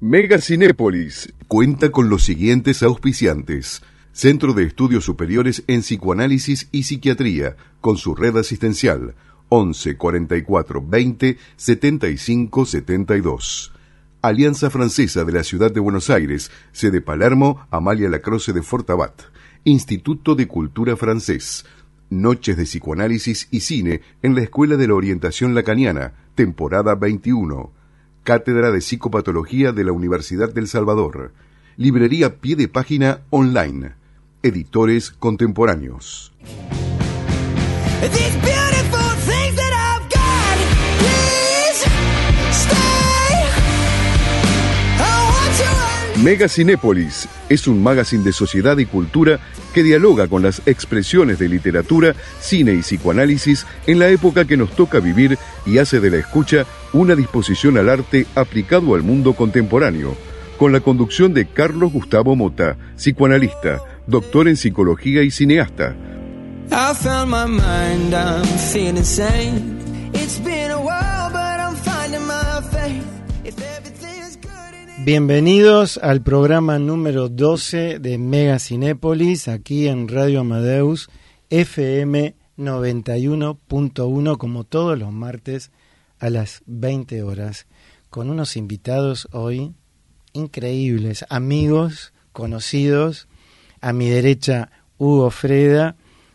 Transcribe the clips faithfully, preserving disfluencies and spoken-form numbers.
Mega Cinépolis cuenta con los siguientes auspiciantes: Centro de Estudios Superiores en Psicoanálisis y Psiquiatría, con su red asistencial once cuarenta y cuatro veinte setenta y cinco setenta y dos. Alianza Francesa de la Ciudad de Buenos Aires, sede Palermo, Amalia Lacroze de Fortabat. Instituto de Cultura Francés. Noches de Psicoanálisis y Cine en la Escuela de la Orientación Lacaniana, temporada veintiuno. Cátedra de Psicopatología de la Universidad del Salvador. Librería Pie de Página online. Editores contemporáneos. Mega Cinépolis es un magazine de sociedad y cultura que dialoga con las expresiones de literatura, cine y psicoanálisis en la época que nos toca vivir y hace de la escucha una disposición al arte aplicado al mundo contemporáneo, con la conducción de Carlos Gustavo Mota, psicoanalista, doctor en psicología y cineasta. I found my mind, I'm feeling sane. It's been a while, but I'm finding my faith. If everything is good. Bienvenidos al programa número doce de Mega Cinépolis, aquí en Radio Amadeus, F M noventa y uno punto uno, como todos los martes a las veinte horas, con unos invitados hoy increíbles, amigos, conocidos. A mi derecha, Hugo Freda,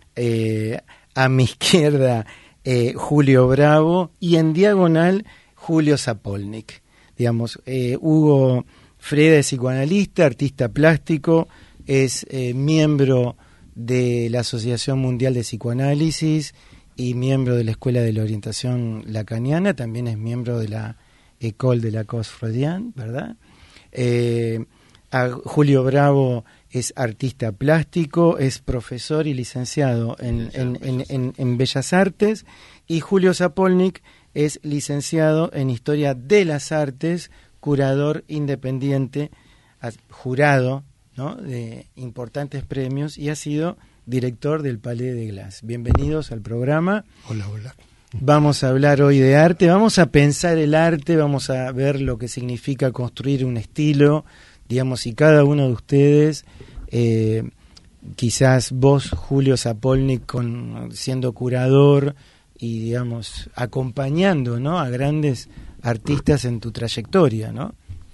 eh, a mi izquierda, eh, Julio Bravo, y en diagonal, Julio Zapolnik. Digamos, eh, Hugo Freda es psicoanalista, artista plástico, es eh, miembro de la Asociación Mundial de Psicoanálisis y miembro de la Escuela de la Orientación Lacaniana, también es miembro de la École de la Cause Freudienne, ¿verdad? Eh, a Julio Bravo es artista plástico, es profesor y licenciado en, en, en, en, en Bellas Artes, y Julio Zapolnik es licenciado en Historia de las Artes, curador independiente, jurado, ¿no?, de importantes premios, y ha sido director del Palais de Glass. Bienvenidos al programa. Hola, hola. Vamos a hablar hoy de arte, vamos a pensar el arte, vamos a ver lo que significa construir un estilo, digamos, y cada uno de ustedes, eh, quizás vos, Julio Zapolnik, con, siendo curador y, digamos, acompañando, ¿no?, a grandes artistas en tu trayectoria, ¿no?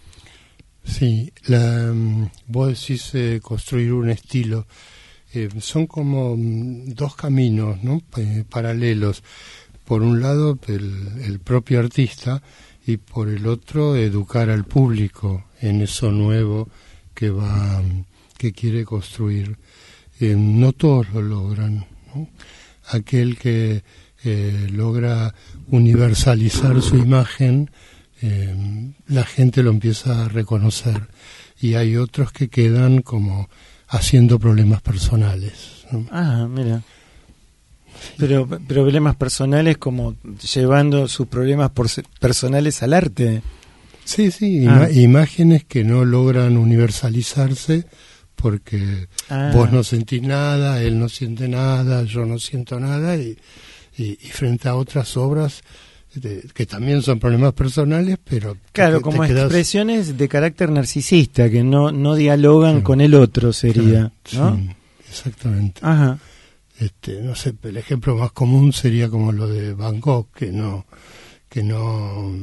Sí, la, vos decís eh, construir un estilo. Eh, son como dos caminos, ¿no?, eh, paralelos. Por un lado, el, el propio artista, y por el otro, educar al público en eso nuevo que va, que quiere construir. Eh, no todos lo logran, ¿no? Aquel que Eh, logra universalizar su imagen, eh, la gente lo empieza a reconocer, y hay otros que quedan como haciendo problemas personales, ¿no? Ah, mira. Pero problemas personales, como llevando sus problemas por, personales al arte. Sí, sí, ah. ima- imágenes que no logran universalizarse porque ah. vos no sentís nada, él no siente nada, yo no siento nada, y Y, y frente a otras obras de, que también son problemas personales, pero claro, te, como te quedas... expresiones de carácter narcisista que no no dialogan sí. con el otro, sería, claro, ¿no? Sí, exactamente. Ajá. Este, no sé, el ejemplo más común sería como lo de Van Gogh, que no que no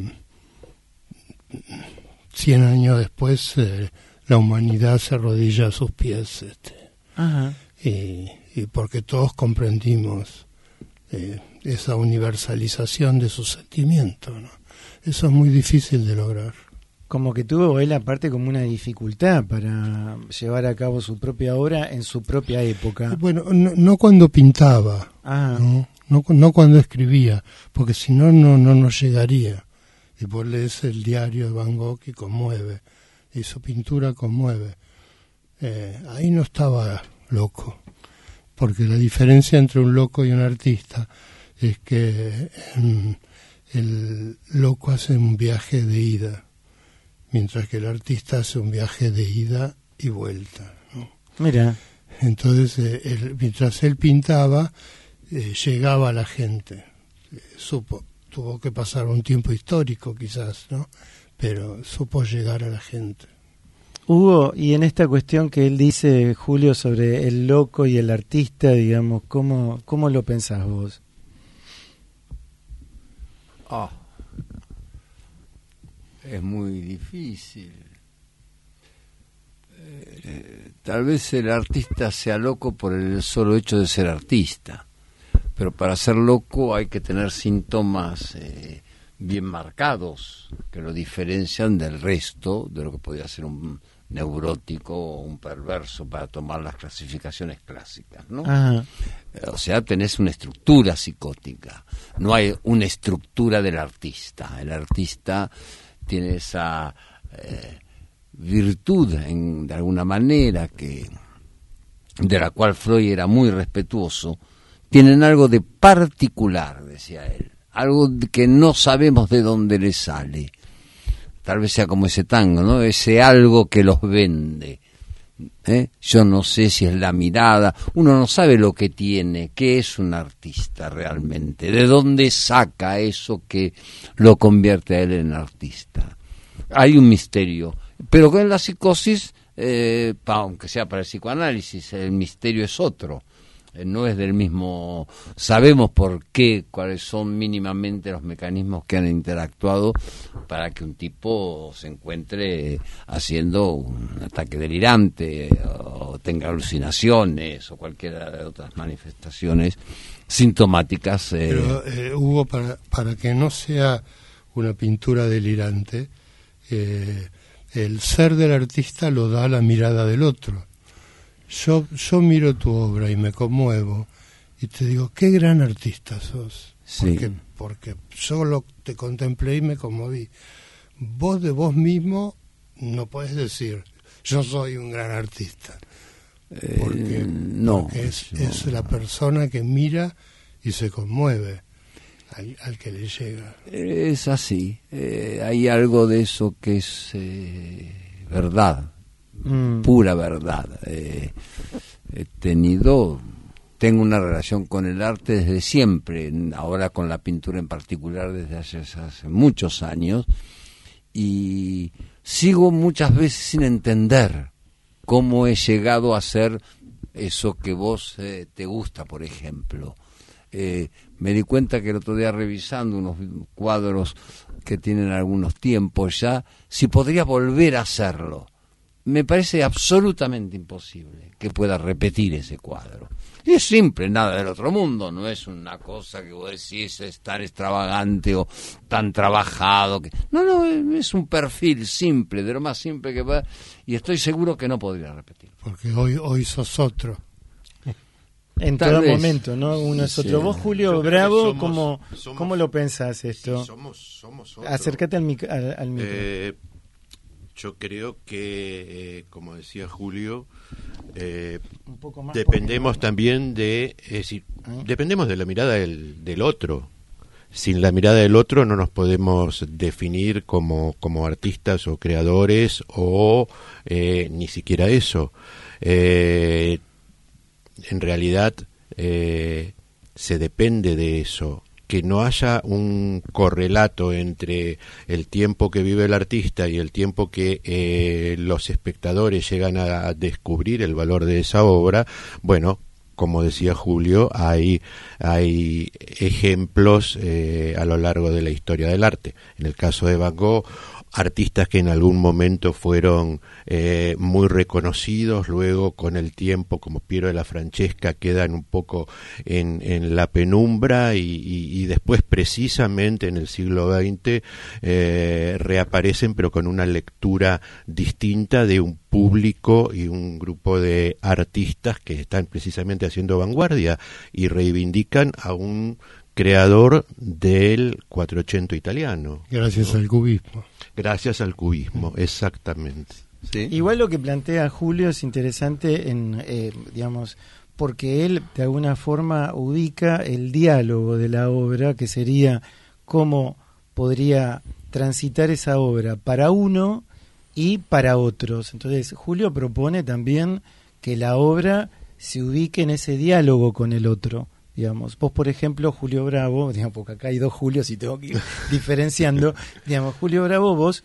cien años después eh, la humanidad se arrodilla a sus pies, este, Ajá. Y, y porque todos comprendimos Eh, esa universalización de su sentimiento, ¿no? Eso es muy difícil de lograr. Como que tuvo él aparte como una dificultad para llevar a cabo su propia obra en su propia época. Bueno, no, no cuando pintaba, ¿no? No, no cuando escribía, porque si no, no no nos llegaría. Y vos lees el diario de Van Gogh y conmueve, y su pintura conmueve. Eh, ahí no estaba loco. Porque la diferencia entre un loco y un artista es que eh, el loco hace un viaje de ida, mientras que el artista hace un viaje de ida y vuelta, ¿no? Mira. Entonces, eh, él, mientras él pintaba, eh, llegaba a la gente. Eh, supo, tuvo que pasar un tiempo histórico quizás, ¿no? pero supo llegar a la gente. Hugo, y en esta cuestión que él dice, Julio, sobre el loco y el artista, digamos, ¿cómo, cómo lo pensás vos? Oh, es muy difícil. Eh, tal vez el artista sea loco por el solo hecho de ser artista, pero para ser loco hay que tener síntomas eh, bien marcados que lo diferencian del resto de lo que podría ser un neurótico o un perverso, para tomar las clasificaciones clásicas, ¿no? Ajá. O sea, tenés una estructura psicótica, no hay una estructura del artista. El artista tiene esa eh, virtud, en, de alguna manera, que de la cual Freud era muy respetuoso. Tienen algo de particular, decía él, algo que no sabemos de dónde le sale. Tal vez sea como ese tango, ¿no? Ese algo que los vende. ¿Eh? Yo no sé si es la mirada. Uno no sabe lo que tiene, qué es un artista realmente, de dónde saca eso que lo convierte a él en artista. Hay un misterio, pero con la psicosis, eh, aunque sea para el psicoanálisis, el misterio es otro. No es del mismo, sabemos por qué, cuáles son mínimamente los mecanismos que han interactuado para que un tipo se encuentre haciendo un ataque delirante o tenga alucinaciones o cualquiera de otras manifestaciones sintomáticas. Eh. Pero eh, Hugo, para, para que no sea una pintura delirante, eh, el ser del artista lo da la mirada del otro. Yo, yo miro tu obra y me conmuevo y te digo, qué gran artista sos. Sí. Porque, porque solo te contemplé y me conmoví. Vos de vos mismo no podés decir, yo soy un gran artista. Porque, eh, no, porque es, no, es la persona que mira y se conmueve al, al que le llega. Es así. Eh, hay algo de eso que es eh, verdad. Mm. Pura verdad. Eh, he tenido, tengo una relación con el arte desde siempre, ahora con la pintura en particular desde hace, hace muchos años, y sigo muchas veces sin entender cómo he llegado a ser eso que vos eh, te gusta, por ejemplo. Eh, me di cuenta que el otro día, revisando unos cuadros que tienen algunos tiempos ya, si podría volver a hacerlo. Me parece absolutamente imposible que pueda repetir ese cuadro. Y es simple, nada del otro mundo, no es una cosa que vos decís es tan extravagante o tan trabajado. Que... No, no, es un perfil simple, de lo más simple que pueda, y estoy seguro que no podría repetir. Porque hoy, hoy sos otro. En Tal todo vez. momento, ¿no? Uno es otro. Sí. Vos, Julio Yo creo Bravo, que somos- ¿cómo, somos- ¿cómo lo pensás esto? Sí, somos, somos otro. Acércate al, mic- al, al micro. Eh, yo creo que, eh, como decía Julio, eh, Un poco más dependemos porque- también de, es decir, ¿Eh? dependemos de la mirada del, del otro. Sin la mirada del otro no nos podemos definir como, como artistas o creadores o eh, ni siquiera eso. Eh, en realidad eh, se depende de eso. Que no haya un correlato entre el tiempo que vive el artista y el tiempo que eh, los espectadores llegan a descubrir el valor de esa obra, bueno, como decía Julio, hay, hay ejemplos eh, a lo largo de la historia del arte. En el caso de Van Gogh, artistas que en algún momento fueron eh, muy reconocidos, luego con el tiempo, como Piero de la Francesca, quedan un poco en, en la penumbra y, y, y después precisamente en el siglo veinte eh, reaparecen, pero con una lectura distinta de un público y un grupo de artistas que están precisamente haciendo vanguardia y reivindican a un creador del cuatrocento italiano. Gracias al cubismo. Gracias al cubismo, exactamente. ¿Sí? Igual lo que plantea Julio es interesante, en eh, digamos, porque él de alguna forma ubica el diálogo de la obra, que sería cómo podría transitar esa obra para uno y para otros. Entonces Julio propone también que la obra se ubique en ese diálogo con el otro. Digamos, vos, por ejemplo, Julio Bravo, digamos, porque acá hay dos Julios y tengo que ir diferenciando, digamos, Julio Bravo, vos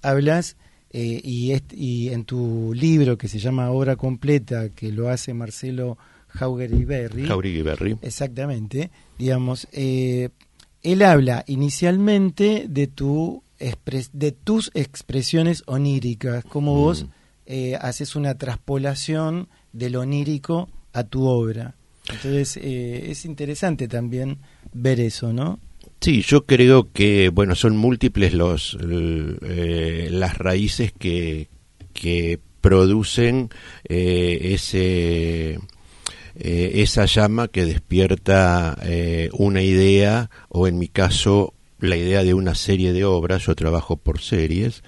hablas, eh, y, est- y en tu libro que se llama Obra Completa, que lo hace Marcelo Jauregui-Berry, Jauregui-Berry. exactamente, digamos, eh, él habla inicialmente de tu expres- de tus expresiones oníricas, como Mm. vos eh, haces una traspolación del onírico a tu obra. Entonces eh, es interesante también ver eso, ¿no? Sí, yo creo que, bueno, son múltiples los eh, las raíces que, que producen eh, ese eh, esa llama que despierta eh, una idea, o en mi caso la idea de una serie de obras. Yo trabajo por series,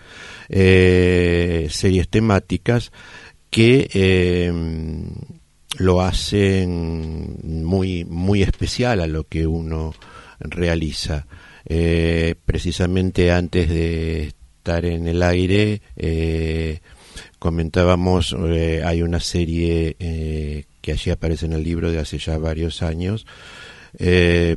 eh, series temáticas que eh, lo hacen muy muy especial a lo que uno realiza. Eh, precisamente antes de estar en el aire eh, comentábamos, eh, hay una serie eh, que allí aparece en el libro de hace ya varios años, eh,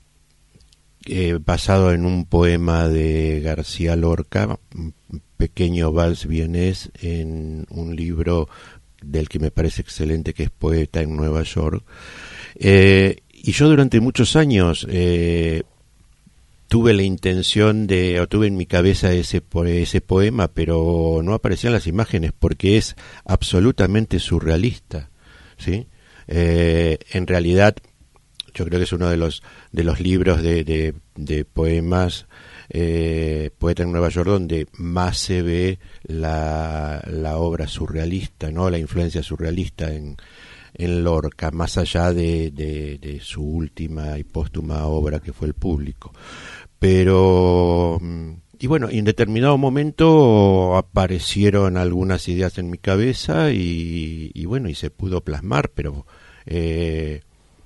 eh, basado en un poema de García Lorca, un pequeño vals vienés, en un libro del que me parece excelente, que es Poeta en Nueva York. Eh, y yo durante muchos años eh, tuve la intención de, o tuve en mi cabeza ese, ese poema, pero no aparecían las imágenes porque es absolutamente surrealista, ¿sí? Eh, en realidad, yo creo que es uno de los de los libros de, de, de poemas, eh, Poeta en Nueva York, donde más se ve la, la obra surrealista, ¿no? La influencia surrealista en, en Lorca, más allá de, de, de su última y póstuma obra, que fue El Público. Pero, y bueno, en determinado momento aparecieron algunas ideas en mi cabeza y, y bueno, y se pudo plasmar, pero eh,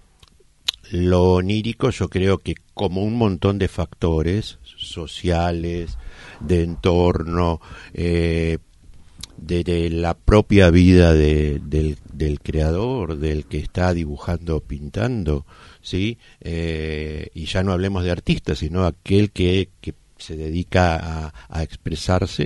lo onírico, yo creo que como un montón de factores sociales, de entorno, eh, de, de la propia vida de, del, del creador, del que está dibujando o pintando, ¿sí? Eh, y ya no hablemos de artistas, sino aquel que, que se dedica a, a expresarse,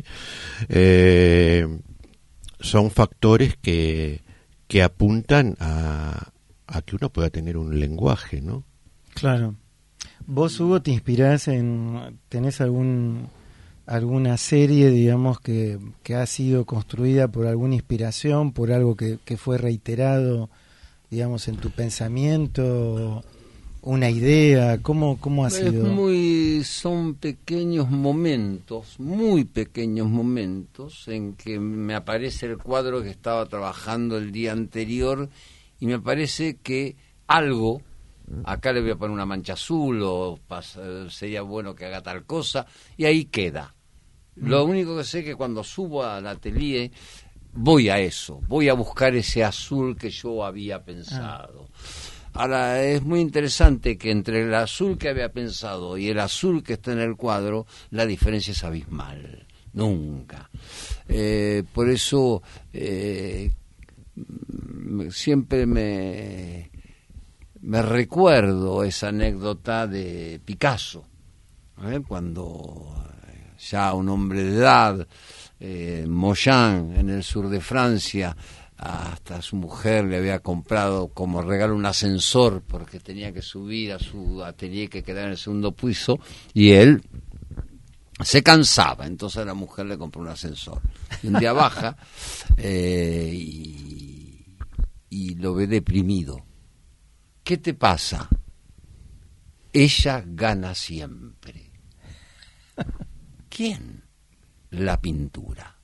eh, son factores que, que apuntan a, a que uno pueda tener un lenguaje, ¿no? Claro. ¿Vos, Hugo, te inspirás en, tenés algún alguna serie, digamos, que, que ha sido construida por alguna inspiración, por algo que, que fue reiterado, digamos, en tu pensamiento, una idea? ¿Cómo, cómo ha Es sido? muy, son pequeños momentos, muy pequeños momentos en que me aparece el cuadro que estaba trabajando el día anterior y me parece que algo, acá le voy a poner una mancha azul o pasa, sería bueno que haga tal cosa, y ahí queda. Lo único que sé es que cuando subo al atelier voy a eso, voy a buscar ese azul que yo había pensado. Ah. Ahora, es muy interesante que entre el azul que había pensado y el azul que está en el cuadro, la diferencia es abismal, nunca. Eh, por eso eh, siempre me, me recuerdo esa anécdota de Picasso, ¿eh? Cuando ya un hombre de edad, eh, Moyan, en el sur de Francia, hasta su mujer le había comprado como regalo un ascensor porque tenía que subir a su atelier que quedaba en el segundo piso, y él se cansaba, entonces la mujer le compró un ascensor. Y un día baja eh, y, y lo ve deprimido. ¿Qué te pasa? Ella gana siempre. ¿Quién? La pintura.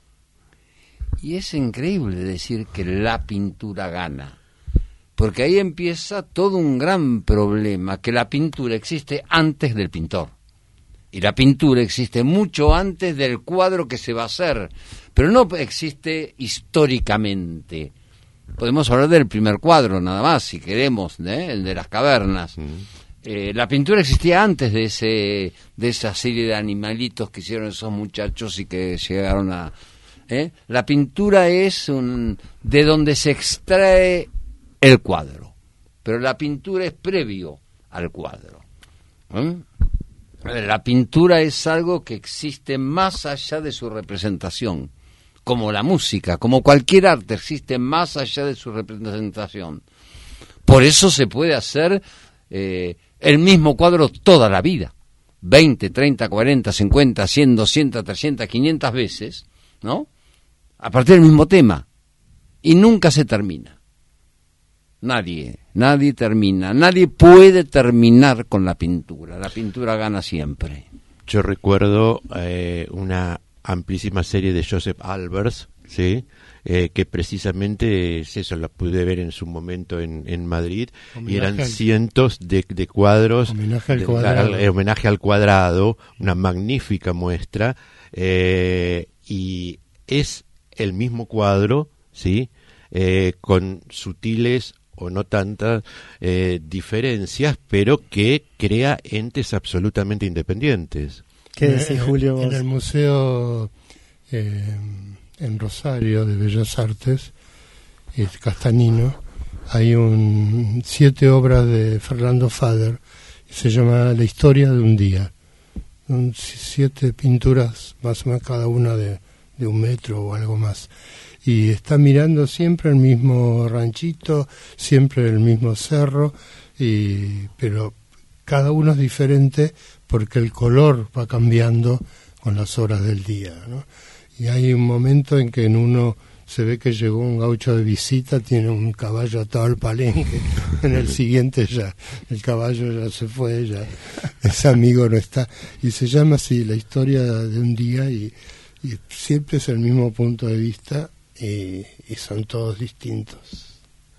Y es increíble decir que la pintura gana, porque ahí empieza todo un gran problema, que la pintura existe antes del pintor, y la pintura existe mucho antes del cuadro que se va a hacer, pero no existe históricamente. Podemos hablar del primer cuadro nada más, si queremos, ¿eh? El de las cavernas. Mm. Eh, la pintura existía antes de ese de esa serie de animalitos que hicieron esos muchachos y que llegaron a... ¿eh? La pintura es un de donde se extrae el cuadro, pero la pintura es previo al cuadro. ¿eh? La pintura es algo que existe más allá de su representación, como la música, como cualquier arte, existe más allá de su representación. Por eso se puede hacer eh, el mismo cuadro toda la vida, veinte, treinta, cuarenta, cincuenta, cien, doscientas, trescientas, quinientas veces, ¿no? A partir del mismo tema, y nunca se termina. Nadie, nadie termina, nadie puede terminar con la pintura. La pintura gana siempre. Yo recuerdo eh, una amplísima serie de Joseph Albers, ¿sí? Eh, que precisamente es eso, la pude ver en su momento en, en Madrid, homenaje y eran al, cientos de, de cuadros, homenaje al, de, cuadrado. al, homenaje al cuadrado, una magnífica muestra, eh, y es el mismo cuadro, ¿sí? Eh, con sutiles o no tantas eh, diferencias, pero que crea entes absolutamente independientes. ¿Qué decís, Julio? En, en el museo eh, en Rosario de Bellas Artes, eh, Castanino, hay un siete obras de Fernando Fader, se llama La historia de un día. Son siete pinturas, más o menos cada una de, de un metro o algo más. Y está mirando siempre el mismo ranchito, siempre el mismo cerro, y, pero cada uno es diferente porque el color va cambiando con las horas del día, ¿no? Y hay un momento en que en uno se ve que llegó un gaucho de visita, tiene un caballo atado al palenque, en el siguiente ya, el caballo ya se fue, ya ese amigo no está, y se llama así, La historia de un día, y, y siempre es el mismo punto de vista, y, y son todos distintos.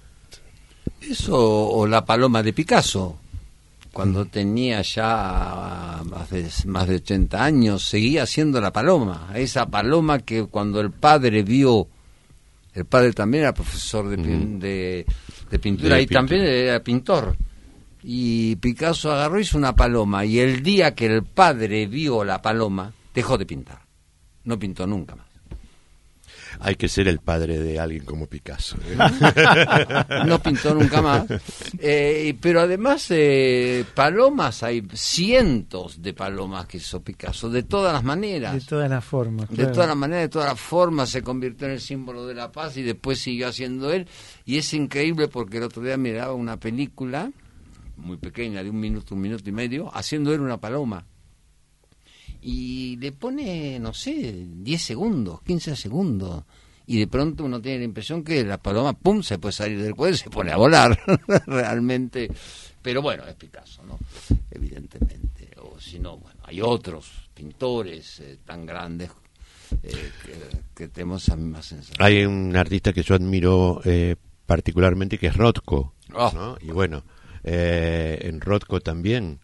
Eso o La paloma de Picasso, cuando tenía ya más de, más de ochenta años, seguía siendo la paloma, esa paloma que cuando el padre vio, el padre también era profesor de, mm. de, de pintura de y pintura. También era pintor, y Picasso agarró y hizo una paloma, y el día que el padre vio la paloma, dejó de pintar, no pintó nunca más. Hay que ser el padre de alguien como Picasso, ¿eh? No pintó nunca más. Eh, pero además, eh, palomas, hay cientos de palomas que hizo Picasso, de todas las maneras. De todas las formas. De claro. todas las maneras, de todas las formas, se convirtió en el símbolo de la paz y después siguió haciendo él. Y es increíble porque el otro día miraba una película muy pequeña, de un minuto, un minuto y medio, haciendo él una paloma. Y le pone, no sé, diez segundos, quince segundos, y de pronto uno tiene la impresión que la paloma, pum, se puede salir del cuello y se pone a volar, realmente. Pero bueno, es Picasso, ¿no? Evidentemente. O si no, bueno, hay otros pintores eh, tan grandes eh, que, que tenemos esa misma sensación. Hay un artista que yo admiro eh, particularmente, que es Rothko, oh. ¿no? Y bueno, eh, en Rothko también...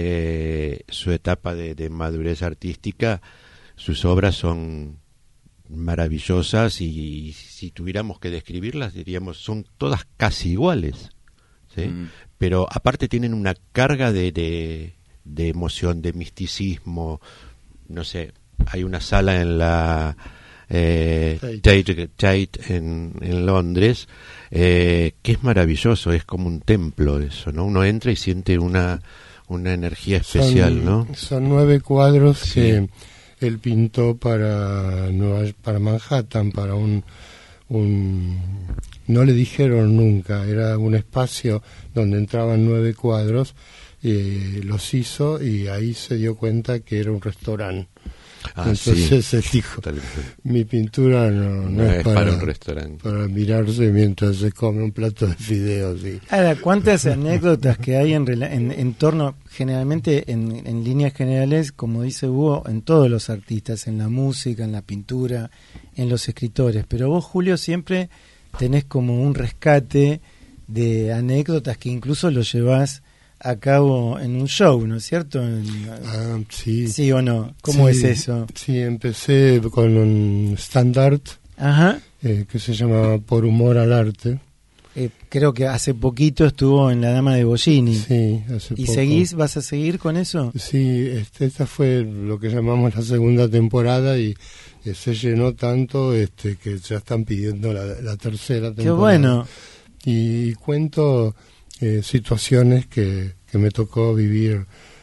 Eh, su etapa de, de madurez artística, sus obras son maravillosas y, y si tuviéramos que describirlas diríamos son todas casi iguales, ¿sí? Mm. Pero aparte tienen una carga de, de, de emoción, de misticismo. No sé, hay una sala en la eh, Tate, Tate en, en Londres eh, que es maravilloso, es como un templo eso, ¿no? Uno entra y siente una una energía especial, son, ¿no? Son nueve cuadros sí. que él pintó para Nueva, para Manhattan, para un, un... no le dijeron nunca, era un espacio donde entraban nueve cuadros, eh, los hizo y ahí se dio cuenta que era un restaurante. Ah, Entonces sí. él dijo, mi pintura no, no, no es, es para, para un restaurante, para mirarse mientras se come un plato de fideos. Y... Ahora, ¿cuántas anécdotas que hay en, en, en torno, generalmente en, en líneas generales, como dice Hugo, en todos los artistas, en la música, en la pintura, en los escritores? Pero vos, Julio, siempre tenés como un rescate de anécdotas que incluso lo llevás a cabo en un show, ¿no es cierto? En, ah, sí. ¿Sí o no? ¿Cómo sí, es eso? Sí, empecé con un stand-art Ajá. Eh, que se llama Por Humor al Arte. Eh, creo que hace poquito estuvo en La Dama de Bollini. Sí, hace ¿Y poco. seguís, vas a seguir con eso? Sí, este, esta fue lo que llamamos la segunda temporada y eh, se llenó tanto este que ya están pidiendo la, la tercera temporada. Qué bueno. Y, y cuento... Eh, situaciones que, que me tocó vivir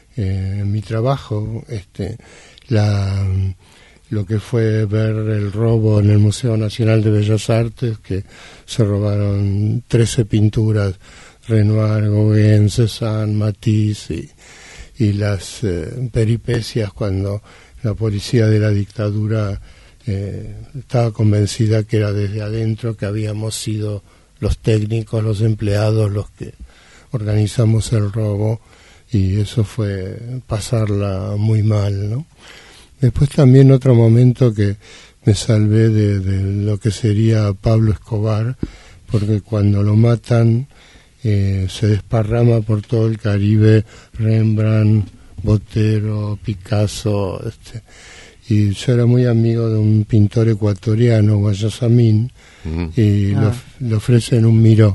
eh, en mi trabajo, este, la, lo que fue ver el robo en el Museo Nacional de Bellas Artes, que se robaron trece pinturas, Renoir, Gauguin, Cézanne, Matisse, y, y las eh, peripecias cuando la policía de la dictadura eh, estaba convencida que era desde adentro, que habíamos sido los técnicos, los empleados, los que organizamos el robo, y eso fue pasarla muy mal, ¿no? Después también otro momento que me salvé de, de lo que sería Pablo Escobar, porque cuando lo matan eh, se desparrama por todo el Caribe Rembrandt, Botero, Picasso, este, y yo era muy amigo de un pintor ecuatoriano, Guayasamín, uh-huh. y ah. le, le ofrecen un Miró,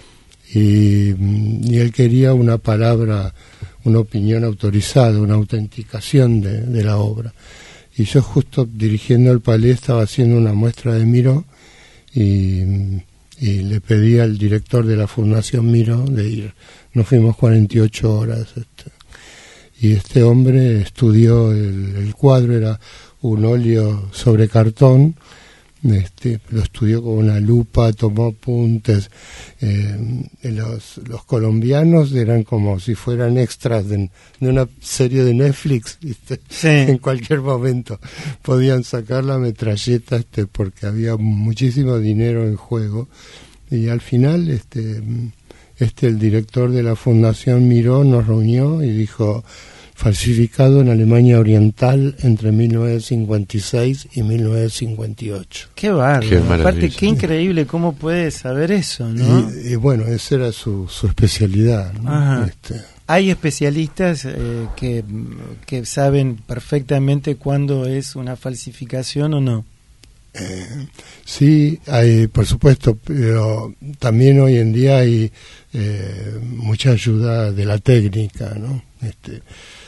y, y él quería una palabra, una opinión autorizada, una autenticación de, de la obra. Y yo justo dirigiendo el palais estaba haciendo una muestra de Miró y, y le pedí al director de la Fundación Miró de ir. Nos fuimos cuarenta y ocho horas. Este, y este hombre estudió el, el cuadro, era un óleo sobre cartón, este, lo estudió con una lupa, tomó apuntes. Eh, los, los colombianos eran como si fueran extras de, de una serie de Netflix, ¿viste? Sí. En cualquier momento podían sacar la metralleta, este, porque había muchísimo dinero en juego. Y al final este, este el director de la Fundación Miró nos reunió y dijo: falsificado en Alemania Oriental entre mil novecientos cincuenta y seis y mil novecientos cincuenta y ocho. Qué bárbaro. Aparte, qué increíble cómo puede saber eso, ¿no? Y, y bueno, esa era su, su especialidad, ¿no? Este. Hay especialistas eh, que, que saben perfectamente cuándo es una falsificación o no. Eh, sí, hay, por supuesto, pero también hoy en día hay eh, mucha ayuda de la técnica, ¿no? Este,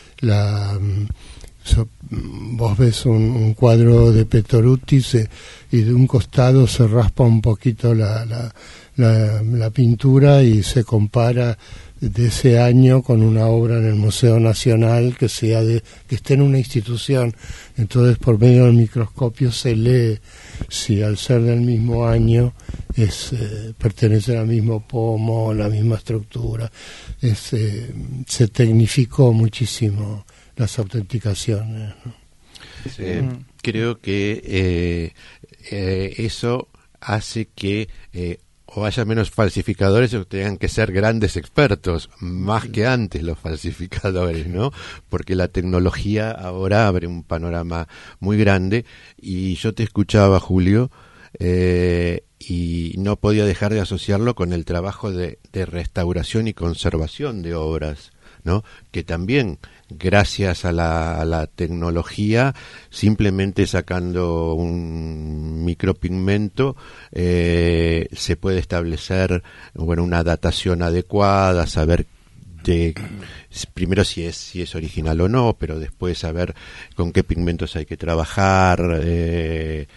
la so, vos ves un, un cuadro de Petoruti se, y de un costado se raspa un poquito la, la, la, la pintura y se compara de ese año con una obra en el Museo Nacional que sea de, que esté en una institución. Entonces, por medio del microscopio se lee si al ser del mismo año es eh, pertenece al mismo pomo, la misma estructura. Es, eh, se tecnificó muchísimo las autenticaciones, ¿no? Eh, mm. Creo que eh, eh, eso hace que eh, o haya menos falsificadores o tengan que ser grandes expertos, más que antes los falsificadores, ¿no? Porque la tecnología ahora abre un panorama muy grande. Y yo te escuchaba, Julio, eh, y no podía dejar de asociarlo con el trabajo de, de restauración y conservación de obras, ¿no? Que también, gracias a la, a la tecnología, simplemente sacando un micropigmento eh, se puede establecer, bueno, una datación adecuada, saber de, primero si es si es original o no, pero después saber con qué pigmentos hay que trabajar, eh,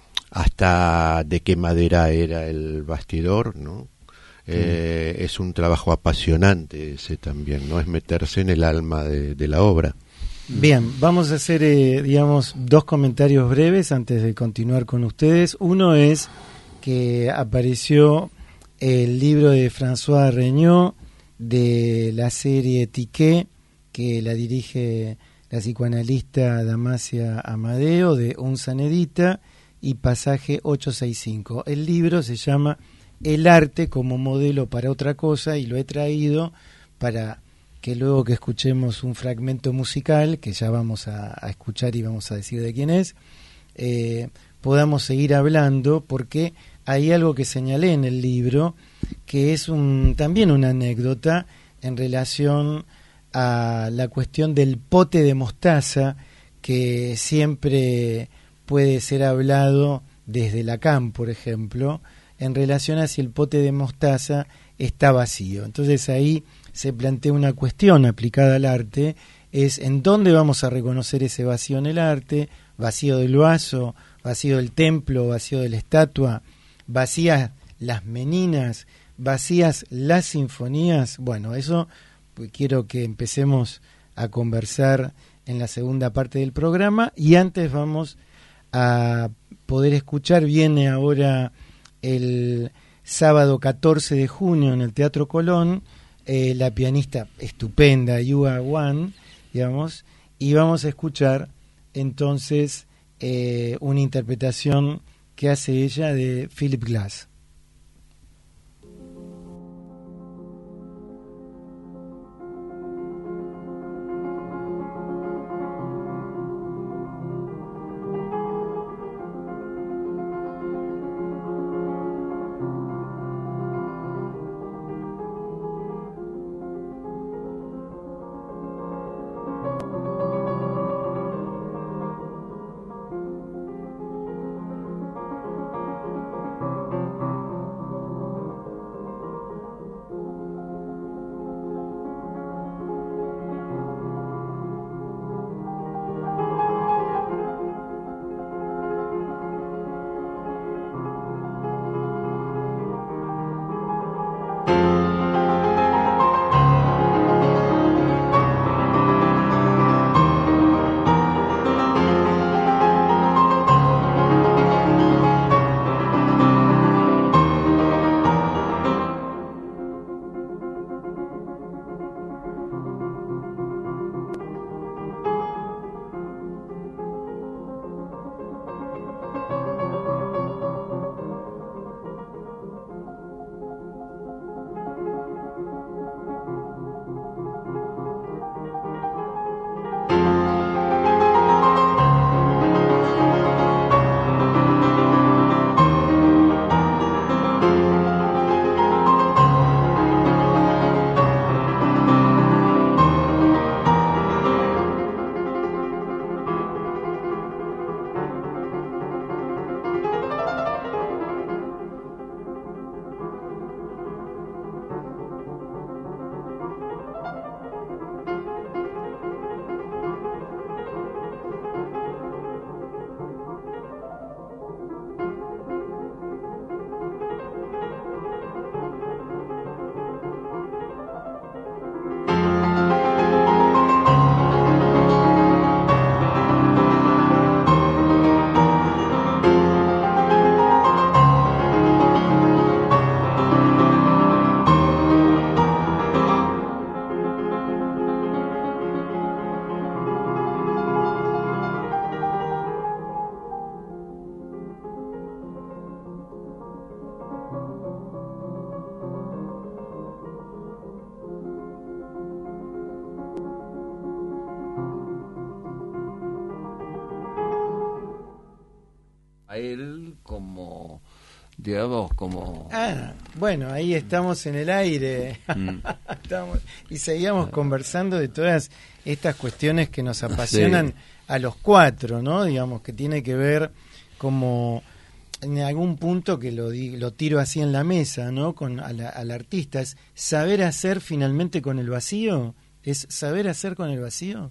hasta de qué madera era el bastidor, ¿no? Eh, mm. Es un trabajo apasionante ese también, ¿no? Es meterse en el alma de, de la obra. Bien, vamos a hacer, eh, digamos, dos comentarios breves antes de continuar con ustedes. Uno es que apareció el libro de François Regnault de la serie Tiquet, que la dirige la psicoanalista Damasia Amadeo, de Unzanedita y Pasaje ochocientos sesenta y cinco. El libro se llama El arte como modelo para otra cosa, y lo he traído para que luego que escuchemos un fragmento musical, que ya vamos a, a escuchar y vamos a decir de quién es, eh, podamos seguir hablando, porque hay algo que señalé en el libro, que es un, también una anécdota en relación a la cuestión del pote de mostaza, que siempre puede ser hablado desde Lacan, por ejemplo, en relación a si el pote de mostaza está vacío. Entonces ahí se plantea una cuestión aplicada al arte, es en dónde vamos a reconocer ese vacío en el arte, vacío del vaso, vacío del templo, vacío de la estatua, vacías las meninas, vacías las sinfonías. Bueno, eso pues, quiero que empecemos a conversar en la segunda parte del programa, y antes vamos a poder escuchar, viene ahora el sábado catorce de junio en el Teatro Colón, eh, la pianista estupenda Yua Wan, digamos, y vamos a escuchar entonces eh, una interpretación que hace ella de Philip Glass. A él como, digamos, como... Ah, bueno, ahí estamos en el aire. Mm. estamos, y seguíamos conversando de todas estas cuestiones que nos apasionan sí. a los cuatro, ¿no? Digamos, que tiene que ver como... en algún punto que lo, di, lo tiro así en la mesa, ¿no? Con al, al artista, es saber hacer finalmente con el vacío. ¿Es saber hacer con el vacío?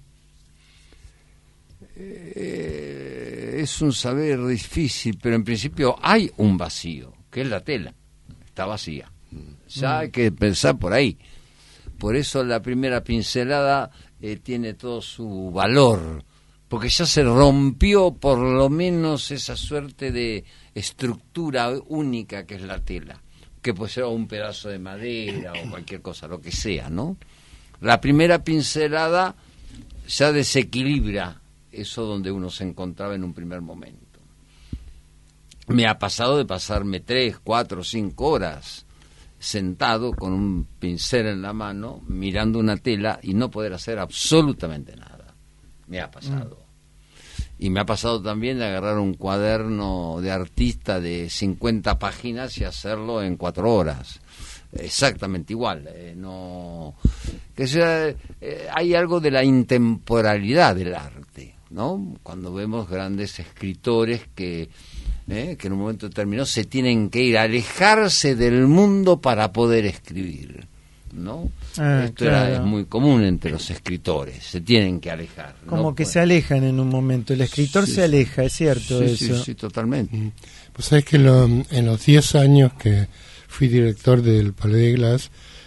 Eh, es un saber difícil, pero en principio hay un vacío, que es la tela, está vacía. Ya mm. hay que pensar por ahí. Por eso la primera pincelada eh, tiene todo su valor, porque ya se rompió por lo menos esa suerte de estructura única que es la tela, que puede ser un pedazo de madera o cualquier cosa, lo que sea, ¿no? La primera pincelada ya desequilibra eso donde uno se encontraba en un primer momento. Me ha pasado de pasarme tres, cuatro, cinco horas sentado con un pincel en la mano, mirando una tela y no poder hacer absolutamente nada. Me ha pasado. Mm. Y me ha pasado también de agarrar un cuaderno de artista de cincuenta páginas y hacerlo en cuatro horas. Exactamente igual. Eh, no, que sea, eh, hay algo de la intemporalidad del arte, ¿no? Cuando vemos grandes escritores que, eh, que en un momento determinado se tienen que ir a alejarse del mundo para poder escribir, ¿no? Ah, Esto claro. era, es muy común entre los escritores, se tienen que alejar. Como ¿no? que pues, se alejan en un momento, el escritor sí, se aleja, es cierto sí, eso. Sí, sí, totalmente. Pues sabes que lo, en los diez años que fui director del Palais de Glass,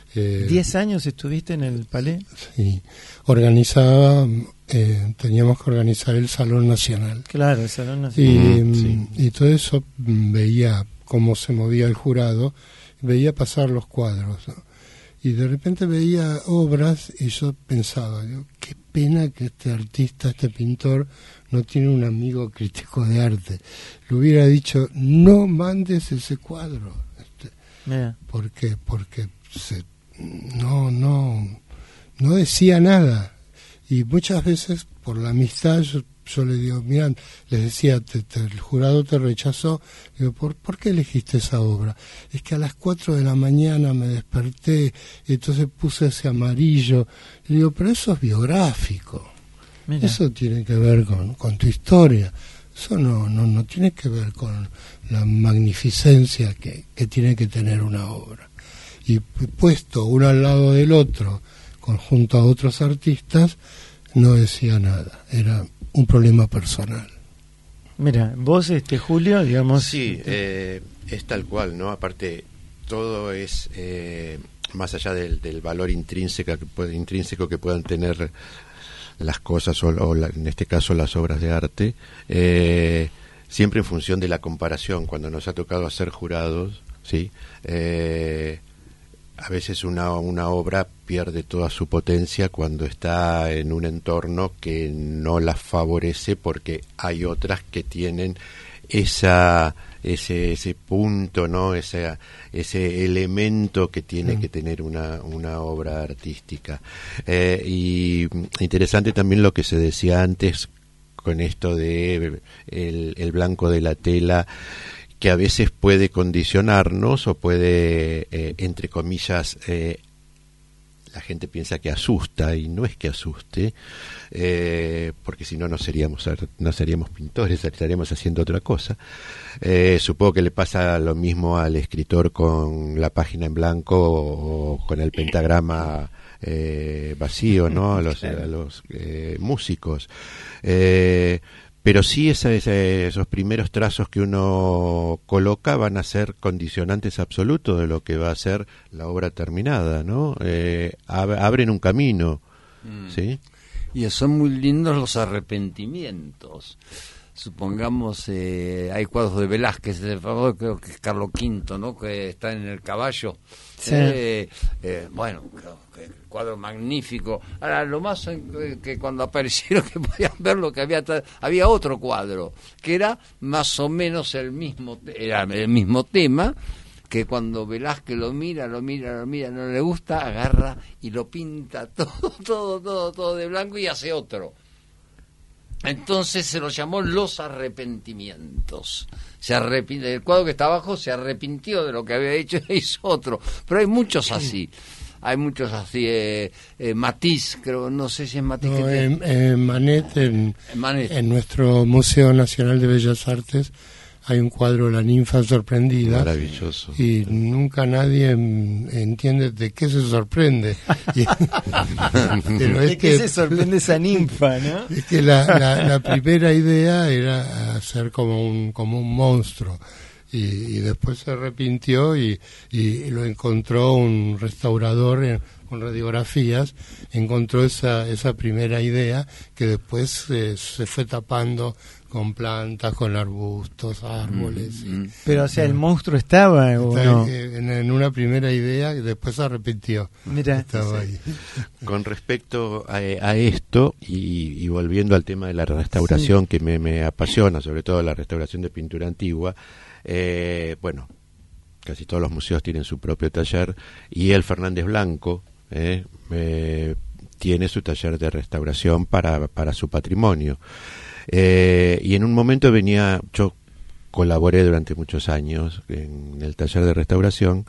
Eh, ¿Diez años estuviste en el Palais? Sí, organizaba, eh, teníamos que organizar el Salón Nacional. Claro, el Salón Y, Nacional. sí. y todo eso veía cómo se movía el jurado, veía pasar los cuadros, ¿no? Y de repente veía obras y yo pensaba, yo, qué pena que este artista, este pintor, no tiene un amigo crítico de arte. Le hubiera dicho, no mandes ese cuadro. Este, Mira. ¿Por qué? Porque se, no, no, no decía nada. Y muchas veces, por la amistad, yo, yo le digo, mirá, les decía, te, te, el jurado te rechazó. Digo, ¿por, ¿por qué elegiste esa obra? Es que a las cuatro de la mañana me desperté, y entonces puse ese amarillo. Le digo, pero eso es biográfico. Mira. Eso tiene que ver con, con tu historia. Eso no, no, no tiene que ver con la magnificencia que, que tiene que tener una obra. Y puesto uno al lado del otro, junto a otros artistas, no decía nada. Era un problema personal. Mira, vos, este Julio, digamos... Sí, eh, es tal cual, ¿no? Aparte, todo es, eh, más allá del, del valor intrínseco que, puede, intrínseco que puedan tener las cosas, o, o la, en este caso las obras de arte, eh, siempre en función de la comparación. Cuando nos ha tocado hacer jurados, ¿sí? Eh, a veces una, una obra pierde toda su potencia cuando está en un entorno que no la favorece, porque hay otras que tienen esa ese ese punto, ¿no? Ese, ese elemento que tiene mm. que tener una, una obra artística. Eh, y interesante también lo que se decía antes con esto de el, el blanco de la tela, que a veces puede condicionarnos o puede, eh, entre comillas, eh, la gente piensa que asusta, y no es que asuste, eh, porque si no no seríamos no seríamos pintores, estaríamos haciendo otra cosa. Eh, supongo que le pasa lo mismo al escritor con la página en blanco o con el pentagrama eh, vacío, ¿no? A los, a los eh, músicos. Eh, Pero sí esa, esa, esos primeros trazos que uno coloca van a ser condicionantes absolutos de lo que va a ser la obra terminada, ¿no? Eh, ab- abren un camino, mm. ¿sí? Y son muy lindos los arrepentimientos. Supongamos, eh, hay cuadros de Velázquez, de favor, creo que es Carlos Quinto, ¿no? Que está en el caballo. Sí. Eh, eh, bueno, creo que el cuadro magnífico. Ahora, lo más eh, que cuando aparecieron que podían ver lo que había, había otro cuadro que era más o menos el mismo, era el mismo tema, que cuando Velázquez lo mira, lo mira, lo mira, no le gusta, agarra y lo pinta todo, todo, todo, todo de blanco y hace otro. Entonces se lo llamó Los Arrepentimientos. Se arrepintió, el cuadro que está abajo se arrepintió de lo que había hecho e hizo otro. Pero hay muchos así. Hay muchos así. Eh, eh, Matisse, creo, no sé si es Matisse. No, que eh, eh, Manet, en, Manet, en nuestro Museo Nacional de Bellas Artes, hay un cuadro, La ninfa sorprendida. Maravilloso. Y nunca nadie entiende de qué se sorprende. Pero es ¿De qué que, se sorprende esa ninfa, no? Es que la, la, la primera idea era hacer como un, como un monstruo. Y, y después se arrepintió y, y lo encontró un restaurador en, con radiografías, encontró esa, esa primera idea que después eh, se fue tapando con plantas, con arbustos, árboles. Mm, y, pero, o sea, ¿el monstruo estaba o está, no? En, en una primera idea que después se arrepintió. Mira, estaba sí. ahí. Con respecto a, a esto, y, y volviendo al tema de la restauración, sí. que me, me apasiona, sobre todo la restauración de pintura antigua, eh, bueno, casi todos los museos tienen su propio taller, y el Fernández Blanco eh, eh, tiene su taller de restauración para, para su patrimonio. Eh, y en un momento venía, yo colaboré durante muchos años en el taller de restauración,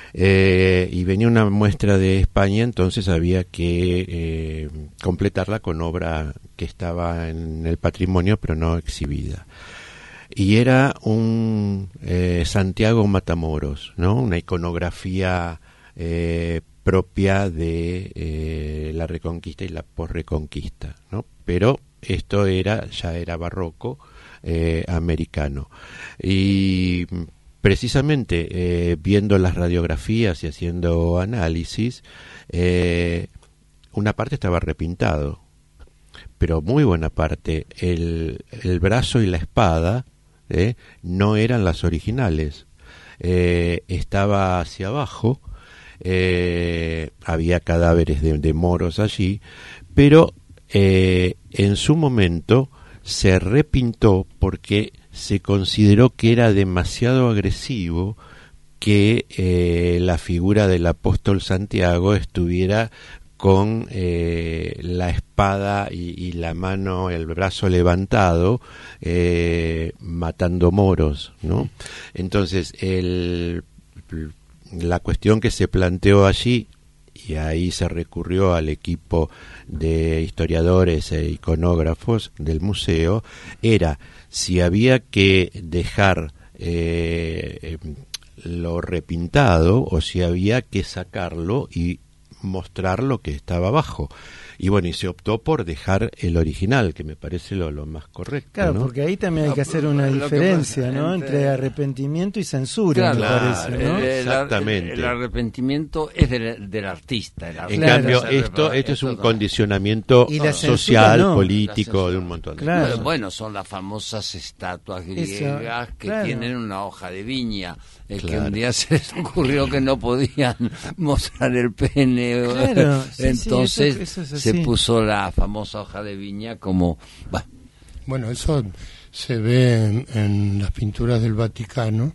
eh, y venía una muestra de España, entonces había que eh, completarla con obra que estaba en el patrimonio pero no exhibida. Y era un eh, Santiago Matamoros, ¿no? Una iconografía eh, propia de eh, la Reconquista y la posreconquista, ¿no? Pero esto era ya era barroco eh, americano. Y precisamente eh, viendo las radiografías y haciendo análisis, eh, una parte estaba repintado, pero muy buena parte. El, el brazo y la espada eh, no eran las originales. Eh, estaba hacia abajo, eh, había cadáveres de, de moros allí, pero eh, en su momento se repintó porque se consideró que era demasiado agresivo que eh, la figura del apóstol Santiago estuviera con eh, la espada y, y la mano, el brazo levantado, eh, matando moros, ¿no? Entonces, el, la cuestión que se planteó allí, y ahí se recurrió al equipo de historiadores e iconógrafos del museo, era si había que dejar eh, lo repintado o si había que sacarlo y mostrar lo que estaba abajo. Y bueno, y se optó por dejar el original, que me parece lo, lo más correcto. Claro, ¿no? porque ahí también hay que hacer una diferencia, pasa, ¿no? Entre... entre arrepentimiento y censura, claro, me parece, ¿no? El, el, Exactamente. El, el arrepentimiento es del, del artista. El artista. En claro, cambio, esto, esto es un no. condicionamiento social, no. político, de un montón de claro. cosas. Bueno, son las famosas estatuas griegas Eso, que claro. tienen una hoja de viña. El claro. que un día se les ocurrió que no podían mostrar el pene. Claro, sí, entonces sí, eso, eso es se puso la famosa hoja de viña como... Bah. Bueno, eso se ve en, en las pinturas del Vaticano,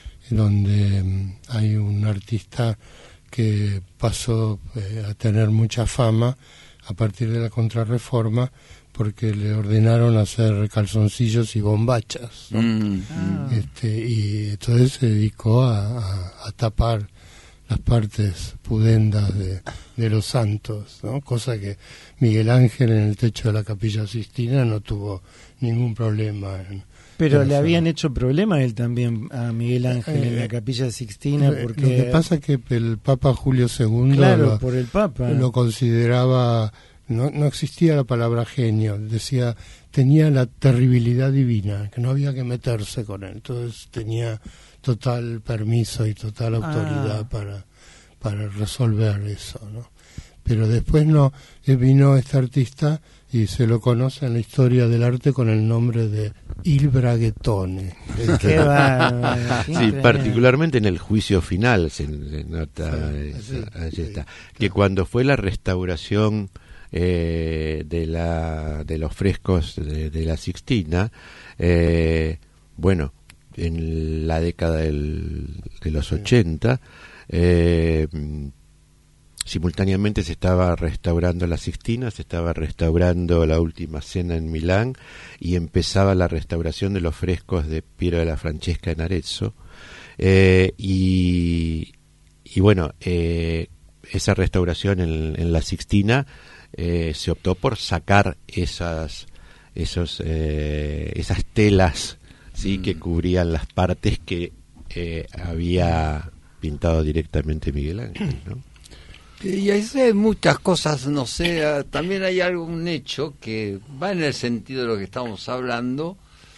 donde hay un artista que pasó eh, a tener mucha fama a partir de la Contrarreforma, porque le ordenaron hacer calzoncillos y bombachas, ¿no? Mm. Ah. Este, y entonces se dedicó a, a, a tapar las partes pudendas de, de los santos, ¿no? Cosa que Miguel Ángel en el techo de la Capilla Sixtina no tuvo ningún problema en, pero en le eso. Habían hecho problema él también a Miguel Ángel eh, en la Capilla Sixtina, porque lo que pasa es que el Papa Julio segundo claro, lo, por el Papa lo consideraba... No, no existía la palabra genio, decía, tenía la terribilidad divina, que no había que meterse con él, entonces tenía total permiso y total autoridad ah. para, para resolver eso, ¿no? Pero después no, vino este artista y se lo conoce en la historia del arte con el nombre de Il Braghettone. Qué va, qué sí, particularmente en el juicio final se, se nota, sí, esa, sí, allí sí, está, claro. que cuando fue la restauración Eh, de la de los frescos de, de la Sixtina, eh, bueno, en la década del, de los ochenta, eh, simultáneamente se estaba restaurando la Sixtina, se estaba restaurando la Última Cena en Milán y empezaba la restauración de los frescos de Piero de la Francesca en Arezzo, eh, y, y bueno, eh, esa restauración en, en la Sixtina Eh, se optó por sacar esas esos eh, esas telas, sí, mm. que cubrían las partes que eh, había pintado directamente Miguel Ángel, ¿no? Y hay muchas cosas, no sé, también hay algo, un hecho que va en el sentido de lo que estamos hablando,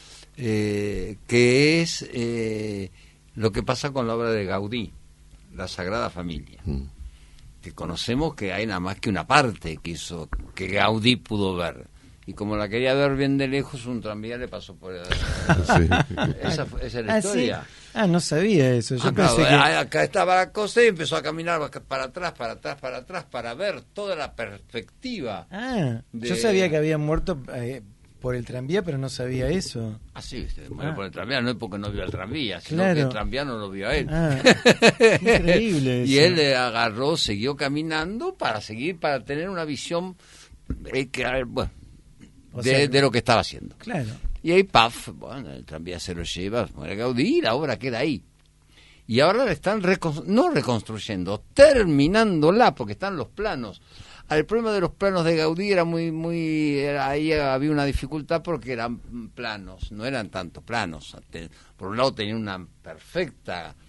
eh, que es eh, lo que pasa con la obra de Gaudí, la Sagrada Familia. Mm. Que conocemos que hay nada más que una parte que hizo, que Gaudí pudo ver, y como la quería ver bien de lejos, un tranvía le pasó por sí. esa, esa es la ah, historia. ¿sí? Ah, no sabía eso. Yo acá, pensé que... acá estaba la cosa y empezó a caminar para atrás, para atrás, para atrás, para ver toda la perspectiva. Ah, de... yo sabía que había muerto eh, por el tranvía, pero no sabía eso. Ah, sí, se murió ah. por el tranvía, no es porque no vio el tranvía, sino claro. que el tranvía no lo vio a él. Ah, increíble eso. Y él le agarró, siguió caminando para seguir, para tener una visión eh, que, bueno, de, sea, de lo que estaba haciendo. Claro. Y ahí, paf, bueno, el tranvía se lo lleva, muere Gaudí y la obra queda ahí. Y ahora la están, recon- no reconstruyendo, terminándola, porque están los planos. El problema de los planos de Gaudí era muy, muy, era, ahí había una dificultad porque eran planos, no eran tantos planos. Por un lado tenía una perfecta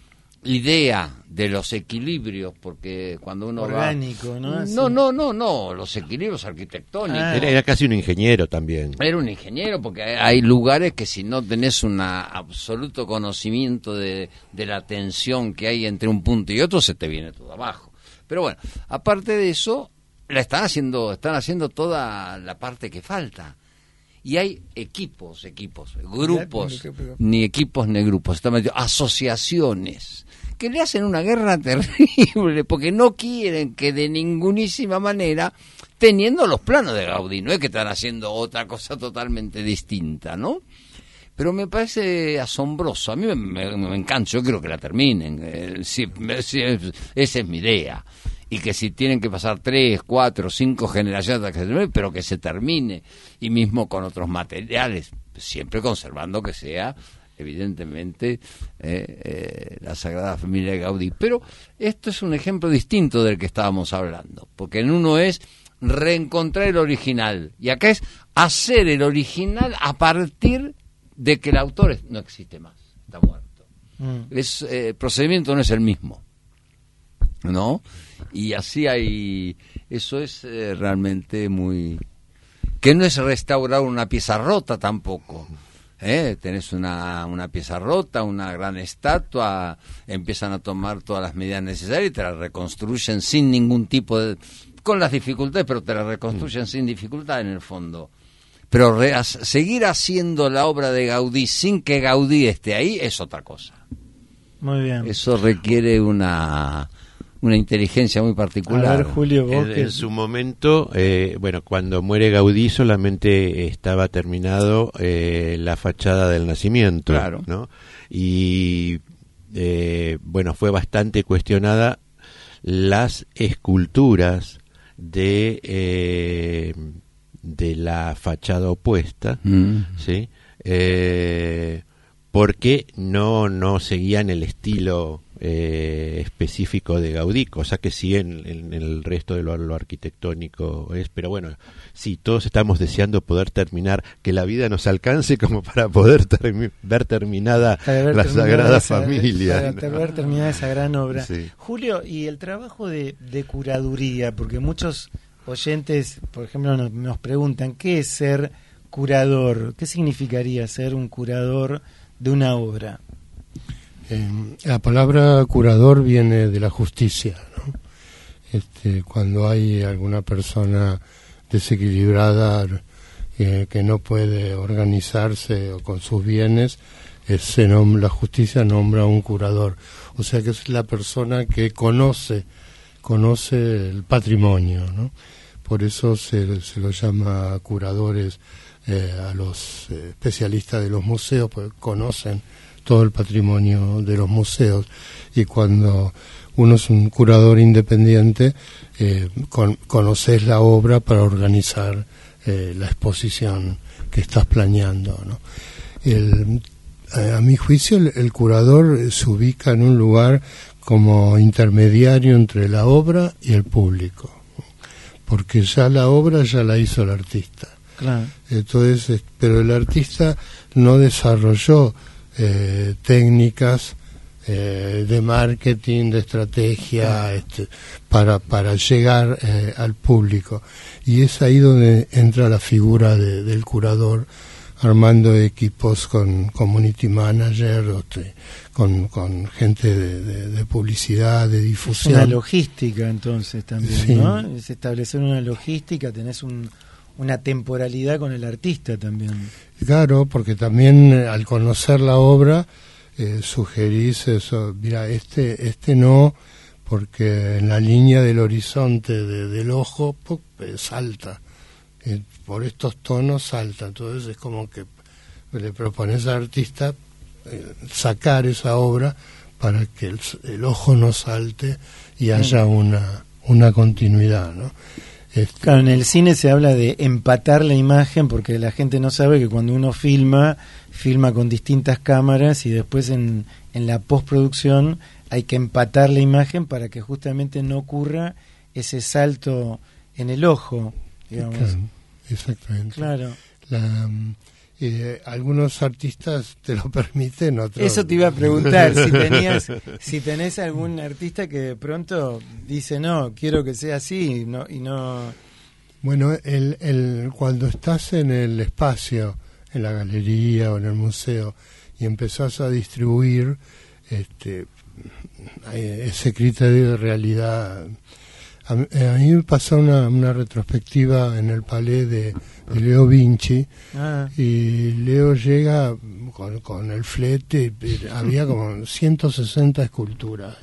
idea de los equilibrios, porque cuando uno orgánico, va... ¿no? No, no, no, no, los equilibrios arquitectónicos. Ah. Era, era casi un ingeniero también. Era un ingeniero, porque hay lugares que si no tenés un absoluto conocimiento de, de la tensión que hay entre un punto y otro, se te viene todo abajo. Pero bueno, aparte de eso, la están haciendo, están haciendo toda la parte que falta. Y hay equipos, equipos, grupos, ni equipos ni grupos, están metidos, asociaciones, que le hacen una guerra terrible, porque no quieren que de ningunísima manera, teniendo los planos de Gaudí, no es que están haciendo otra cosa totalmente distinta, ¿no? Pero me parece asombroso, a mí me, me, me encanta, yo quiero que la terminen, eh, si, si, esa es mi idea. Y que si tienen que pasar tres, cuatro, cinco generaciones hasta que se termine, pero que se termine, y mismo con otros materiales, siempre conservando que sea, evidentemente, eh, eh, la Sagrada Familia de Gaudí. Pero esto es un ejemplo distinto del que estábamos hablando, porque en uno es reencontrar el original, y acá es hacer el original a partir de que el autor es, no existe más, está muerto. Mm. Es, eh, el procedimiento no es el mismo, ¿no? Y así hay, eso es eh, realmente muy, que no es restaurar una pieza rota tampoco, ¿eh? Tenés una, una pieza rota, una gran estatua, empiezan a tomar todas las medidas necesarias y te la reconstruyen sin ningún tipo de, con las dificultades, pero te la reconstruyen mm. sin dificultad en el fondo. Pero re, seguir haciendo la obra de Gaudí sin que Gaudí esté ahí es otra cosa. Muy bien. Eso requiere una... una inteligencia muy particular. A ver, Julio, vos en, que... en su momento, eh, bueno, cuando muere Gaudí solamente estaba terminado eh, la fachada del Nacimiento, claro, ¿no? Y eh, bueno, fue bastante cuestionada las esculturas de eh, de la fachada opuesta, mm. ¿sí? Eh, porque no no seguían el estilo Eh, específico de Gaudí, cosa que sí en, en, en el resto de lo, lo arquitectónico es, pero bueno, sí, todos estamos deseando poder terminar, que la vida nos alcance como para poder termi ver terminada ver la Sagrada esa, Familia. Para ¿no? ver terminada esa gran obra. Sí. Julio, y el trabajo de, de curaduría, porque muchos oyentes, por ejemplo, nos, nos preguntan, ¿qué es ser curador? ¿Qué significaría ser un curador de una obra? Eh, la palabra curador viene de la justicia, ¿no? Este, cuando hay alguna persona desequilibrada eh, que no puede organizarse o con sus bienes, eh, se nombra, la justicia nombra a un curador. O sea que es la persona que conoce, conoce el patrimonio, ¿no? Por eso se, se lo llama curadores eh, a los eh, especialistas de los museos, porque conocen todo el patrimonio de los museos, y cuando uno es un curador independiente, eh, con, conoces la obra para organizar eh, la exposición que estás planeando, ¿no? El, a, a mi juicio, el, el curador se ubica en un lugar como intermediario entre la obra y el público, porque ya la obra ya la hizo el artista. Claro. Entonces, pero el artista no desarrolló Eh, técnicas eh, de marketing, de estrategia, este, para para llegar eh, al público, y es ahí donde entra la figura de, del curador, armando equipos con community manager, este, con con gente de, de, de publicidad, de difusión. Es una logística entonces también, sí. ¿no? Es establecer una logística, tenés un una temporalidad con el artista también. Claro, porque también eh, al conocer la obra eh, sugerís eso, mira, este este no, porque en la línea del horizonte de, del ojo ¡puc! Eh, salta, eh, por estos tonos salta, entonces es como que le propones al artista eh, sacar esa obra para que el, el ojo no salte y haya una, una continuidad, ¿no? Este... Claro, en el cine se habla de empatar la imagen, porque la gente no sabe que cuando uno filma, filma con distintas cámaras, y después en, en la postproducción hay que empatar la imagen para que justamente no ocurra ese salto en el ojo, digamos. Claro, exactamente. Claro. La, Eh, algunos artistas te lo permiten, otros... Eso te iba a preguntar, si tenías, si tenés algún artista que de pronto dice, no, quiero que sea así, y no... Y no... Bueno, el, el, cuando estás en el espacio, en la galería o en el museo, y empezás a distribuir este, ese criterio de realidad... A, a mí me pasó una, una retrospectiva en el Palais de, de Leo Vinci, ah. y Leo llega con, con el flete, había como ciento sesenta esculturas.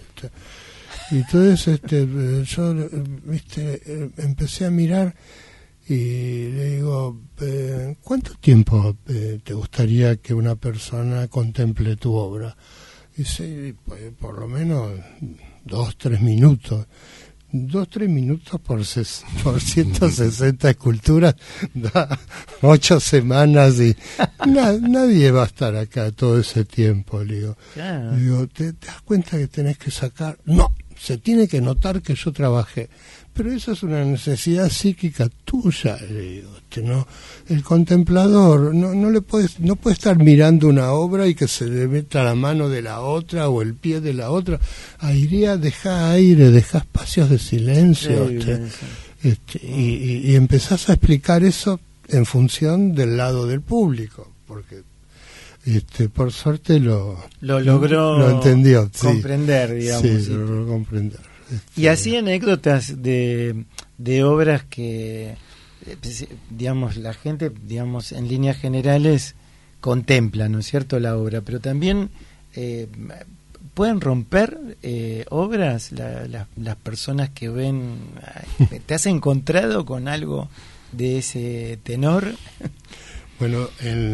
Y entonces este, yo viste, empecé a mirar y le digo, eh, ¿cuánto tiempo eh, te gustaría que una persona contemple tu obra? Y dice, pues, por lo menos dos, tres minutos. Dos, tres minutos por, ses, por ciento sesenta esculturas, da ocho semanas y na, nadie va a estar acá todo ese tiempo. Le digo, claro. Le digo ¿te, ¿te das cuenta que tenés que sacar? No, se tiene que notar que yo trabajé. Pero eso es una necesidad psíquica tuya, le digo. Este, ¿no? El contemplador no, no le puede, no puede estar mirando una obra y que se le meta la mano de la otra o el pie de la otra. Airea, deja aire, deja espacios de silencio. Sí, este, este, y, y, y empezás a explicar eso en función del lado del público, porque este, por suerte lo, lo logró lo entendió, comprender, sí, digamos. Sí, lo logró comprender. Y así anécdotas de, de obras que, digamos, la gente, digamos, en líneas generales contempla, ¿no es cierto?, la obra, pero también eh, pueden romper eh, obras la, la, las personas que ven. ¿Te has encontrado con algo de ese tenor? Bueno,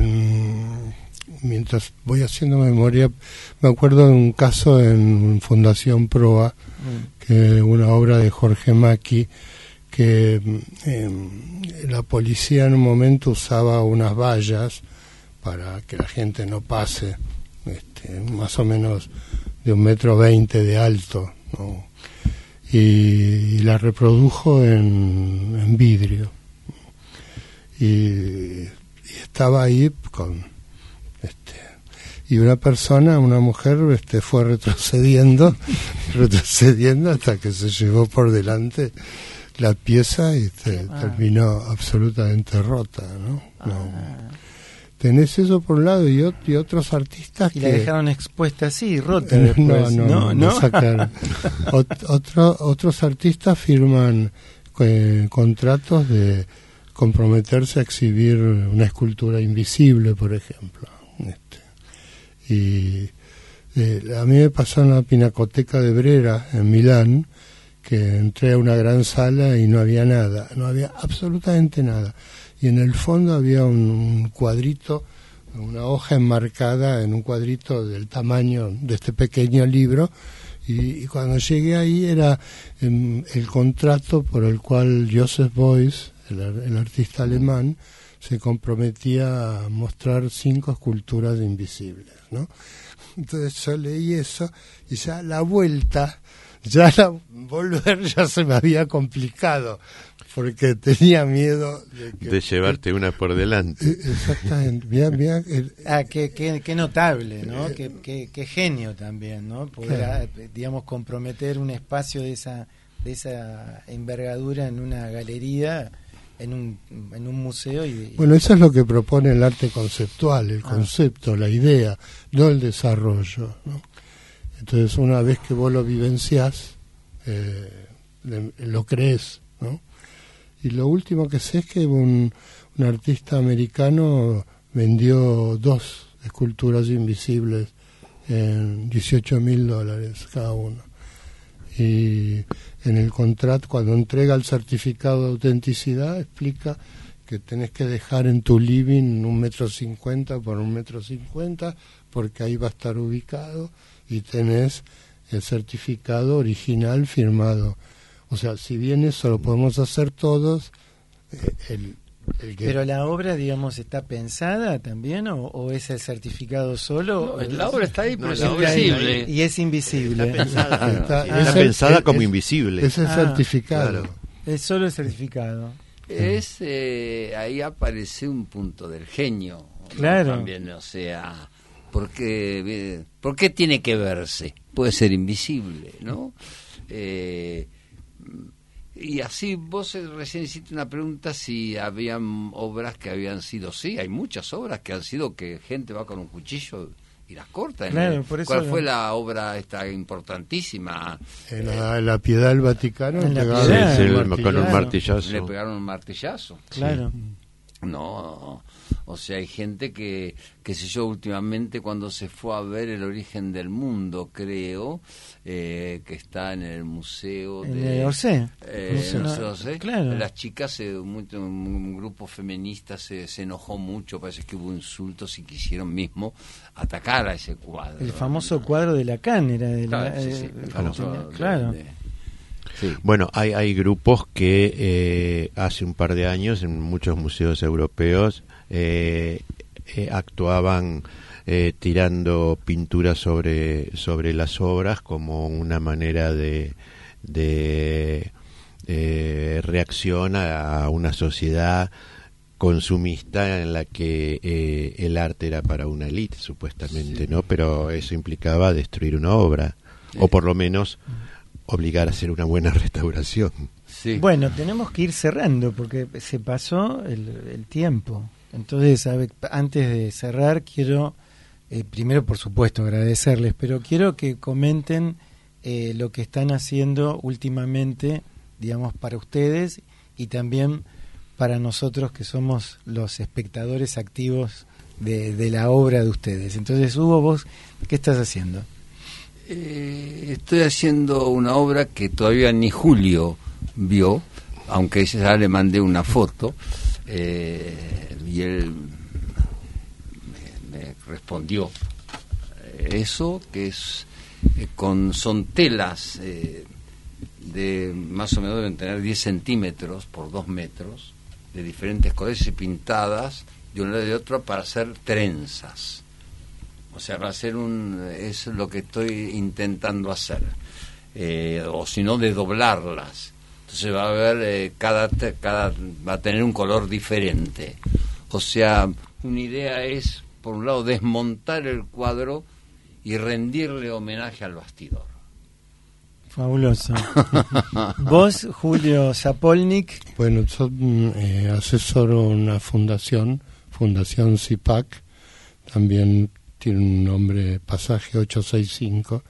el... mientras voy haciendo memoria, me acuerdo de un caso en Fundación Proa, mm. que una obra de Jorge Macchi, que eh, la policía en un momento usaba unas vallas para que la gente no pase, este, más o menos de un metro veinte de alto, ¿no? y, y la reprodujo en, en vidrio, y, y estaba ahí con Este, y una persona, una mujer, este, fue retrocediendo, retrocediendo hasta que se llevó por delante la pieza y este, ah. terminó absolutamente rota, ¿no? no. Ah. Tenés eso por un lado y, ot- y otros artistas y que... la dejaron expuesta así, rota eh, después. No, no, no, no, no sacaron. Ot- otro, otros artistas firman eh, contratos de comprometerse a exhibir una escultura invisible, por ejemplo. Este, y eh, a mí me pasó en la Pinacoteca de Brera en Milán, que entré a una gran sala y no había nada, no había absolutamente nada, y en el fondo había un, un cuadrito, una hoja enmarcada en un cuadrito del tamaño de este pequeño libro, y, y cuando llegué ahí era eh, el contrato por el cual Joseph Beuys, el, el artista alemán, se comprometía a mostrar cinco esculturas invisibles, ¿no? Entonces yo leí eso y ya la vuelta, ya la volver ya se me había complicado, porque tenía miedo de, que, de llevarte que, una por delante. Exactamente. Mirá, mirá, el, ah, qué, qué, qué notable, ¿no? Eh, qué, qué, qué genio también, ¿no? Poder, claro. digamos, comprometer un espacio de esa, de esa envergadura en una galería, en un, en un museo. Y, bueno, eso es lo que propone el arte conceptual, el ah. concepto, la idea, no el desarrollo, ¿no? Entonces, una vez que vos lo vivenciás, eh, le, lo crees, ¿no? Y lo último que sé es que un, un artista americano vendió dos esculturas invisibles en dieciocho mil dólares cada uno. Y en el contrato, cuando entrega el certificado de autenticidad, explica que tenés que dejar en tu living un metro cincuenta por un metro cincuenta, porque ahí va a estar ubicado, y tenés el certificado original firmado. O sea, si bien eso lo podemos hacer todos, eh, el, el que... Pero la obra, digamos, ¿está pensada también o, o es el certificado solo? No, la obra está ahí, pero no, es invisible. Y es invisible. Está pensada, está, ah, está pensada el, como es, invisible. Es el ah, certificado. Claro. Es solo el certificado. Es eh, ahí aparece un punto del genio, Claro. ¿no? También, o sea, ¿por qué, ¿por qué tiene que verse? Puede ser invisible, ¿no? Eh, y así vos recién hiciste una pregunta si habían obras que habían sido, sí, hay muchas obras que han sido que gente va con un cuchillo y las corta. Claro, por eso ¿Cuál lo... fue la obra esta importantísima? En la, la Piedad del Vaticano, En la pegaron Piedad, Sí, un sí, martillazo. con un Claro. martillazo. Le pegaron un martillazo. Claro. No, o sea, hay gente que, qué sé yo, últimamente cuando se fue a ver El origen del mundo, creo, eh, que está en el museo En de... el Orsay. Eh, Museo, no sé, no- Orsay. claro. Las chicas, eh, muy- un, un grupo feminista se, se enojó mucho, parece que hubo insultos y quisieron mismo atacar a ese cuadro. El famoso cuadro de Lacan era de la, Claro, sí, sí, eh, el famoso tenía- de- claro. de- sí. Bueno, hay, hay grupos que eh, hace un par de años en muchos museos europeos eh, eh, actuaban eh, tirando pintura sobre, sobre las obras como una manera de, de eh, reacción a una sociedad consumista en la que eh, el arte era para una élite, supuestamente, ¿no? Pero eso implicaba destruir una obra, o por lo menos obligar a hacer una buena restauración. Sí. Bueno, tenemos que ir cerrando porque se pasó el, el tiempo. Entonces, a ver, antes de cerrar, quiero, eh, primero, por supuesto, agradecerles, pero quiero que comenten eh, lo que están haciendo últimamente, digamos, para ustedes y también para nosotros que somos los espectadores activos de, de la obra de ustedes. Entonces, Hugo, vos, ¿qué estás haciendo? Eh, estoy haciendo una obra que todavía ni Julio vio, aunque ya le mandé una foto, eh, y él me, me respondió eso, que es eh, con son telas eh, de más o menos deben tener diez centímetros por dos metros, de diferentes colores y pintadas de un lado y de otro para hacer trenzas. O sea, va a ser un, es lo que estoy intentando hacer, eh, o si no, de doblarlas. Entonces va a haber, eh, cada, cada, va a tener un color diferente. O sea, una idea es, por un lado, desmontar el cuadro y rendirle homenaje al bastidor. Fabuloso. Vos, Julio Zapolnik. Bueno, yo mm, eh, asesoro una fundación, Fundación C I P A C, también tiene un nombre, Pasaje ochocientos sesenta y cinco,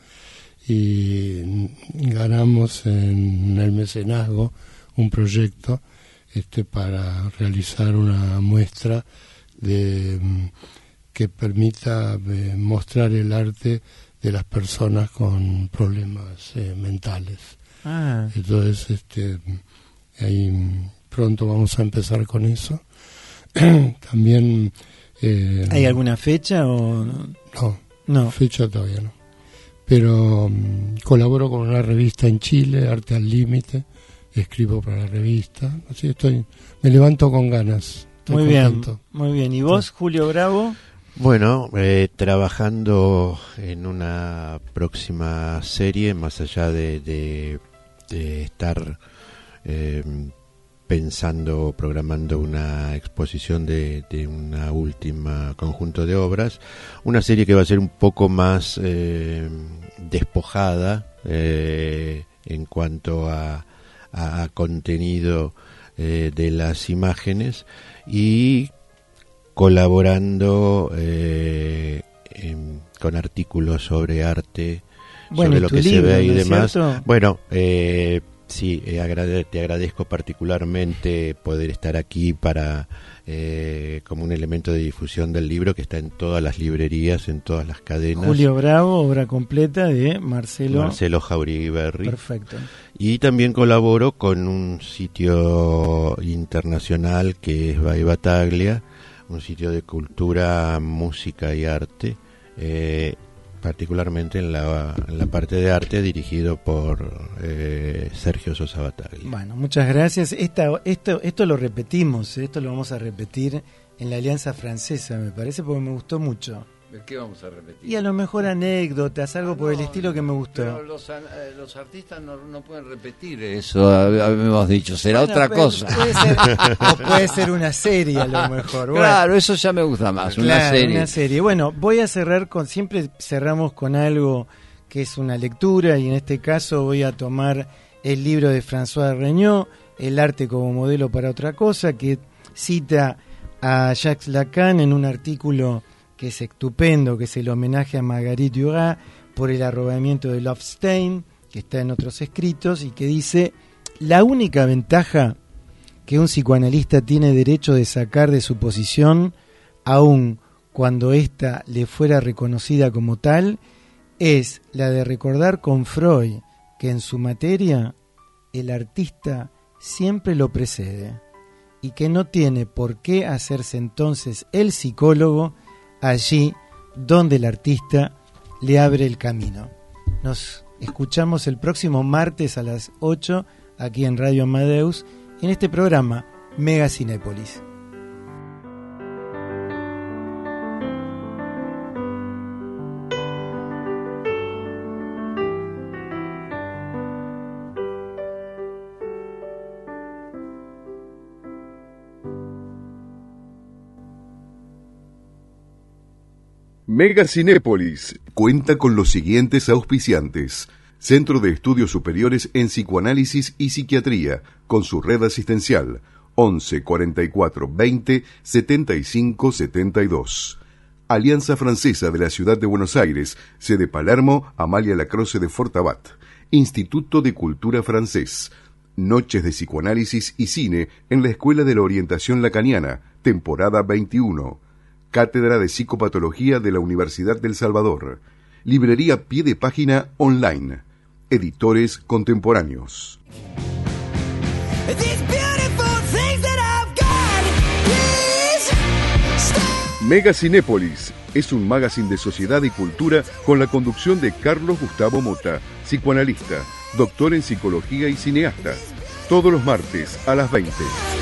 y ganamos en el mecenazgo un proyecto este para realizar una muestra de que permita eh, mostrar el arte de las personas con problemas eh, mentales. Ah, Entonces, este, ahí pronto vamos a empezar con eso. También eh, ¿hay alguna fecha o no? no, No. fecha todavía no. Pero um, colaboro con una revista en Chile, Arte al Límite, escribo para la revista, así estoy, me levanto con ganas. Estoy Muy contento. bien, muy bien. ¿Y vos, Sí. Julio Bravo? Bueno, eh, trabajando en una próxima serie, más allá de, de, de estar eh, pensando, programando una exposición de, de una última conjunto de obras, una serie que va a ser un poco más eh, despojada eh, en cuanto a, a, a contenido eh, de las imágenes y colaborando eh, en, con artículos sobre arte, Bueno, sobre y lo tu que se libro, ve y ¿no es demás. cierto? Bueno, eh, sí, eh, agrade- te agradezco particularmente poder estar aquí para eh, como un elemento de difusión del libro que está en todas las librerías, en todas las cadenas. Julio Bravo, obra completa de Marcelo. Marcelo Jauregui Berri. Perfecto. Y también colaboro con un sitio internacional que es Vai Bataglia, un sitio de cultura, música y arte, eh, particularmente en la, en la parte de arte dirigido por eh, Sergio Sosa Bataglia. Bueno, muchas gracias. Esta, esto, esto lo repetimos, esto lo vamos a repetir en la Alianza Francesa, me parece, porque me gustó mucho. ¿Qué vamos a repetir? Y a lo mejor anécdotas, algo por el estilo que me gustó. Pero los, eh, los artistas no, no pueden repetir eso, habíamos dicho, será bueno, otra puede, cosa. Puede ser, o puede ser una serie a lo mejor. Bueno, claro, eso ya me gusta más, claro, una serie. Una serie. Bueno, voy a cerrar con, siempre cerramos con algo que es una lectura, y en este caso voy a tomar el libro de François Regnault, El arte como modelo para otra cosa, que cita a Jacques Lacan en un artículo que es estupendo, que es el homenaje a Marguerite Duras por el arrobamiento de Lovestein, que está en otros escritos, y que dice: la única ventaja que un psicoanalista tiene derecho de sacar de su posición, aun cuando ésta le fuera reconocida como tal, es la de recordar con Freud que en su materia el artista siempre lo precede, y que no tiene por qué hacerse entonces el psicólogo allí donde el artista le abre el camino. Nos escuchamos el próximo martes a las ocho aquí en Radio Amadeus, en este programa Mega Cinépolis. Mega Cinépolis cuenta con los siguientes auspiciantes: Centro de Estudios Superiores en Psicoanálisis y Psiquiatría, con su red asistencial once cuarenta y cuatro veinte setenta y cinco setenta y dos. Alianza Francesa de la Ciudad de Buenos Aires, sede Palermo, Amalia Lacroze de Fortabat. Instituto de Cultura Francés. Noches de Psicoanálisis y Cine en la Escuela de la Orientación Lacaniana, temporada veintiuno. Cátedra de Psicopatología de la Universidad del Salvador. Librería Pie de Página online. Editores contemporáneos. Mega Cinépolis es un magazine de sociedad y cultura con la conducción de Carlos Gustavo Mota, psicoanalista, doctor en psicología y cineasta. Todos los martes a las veinte.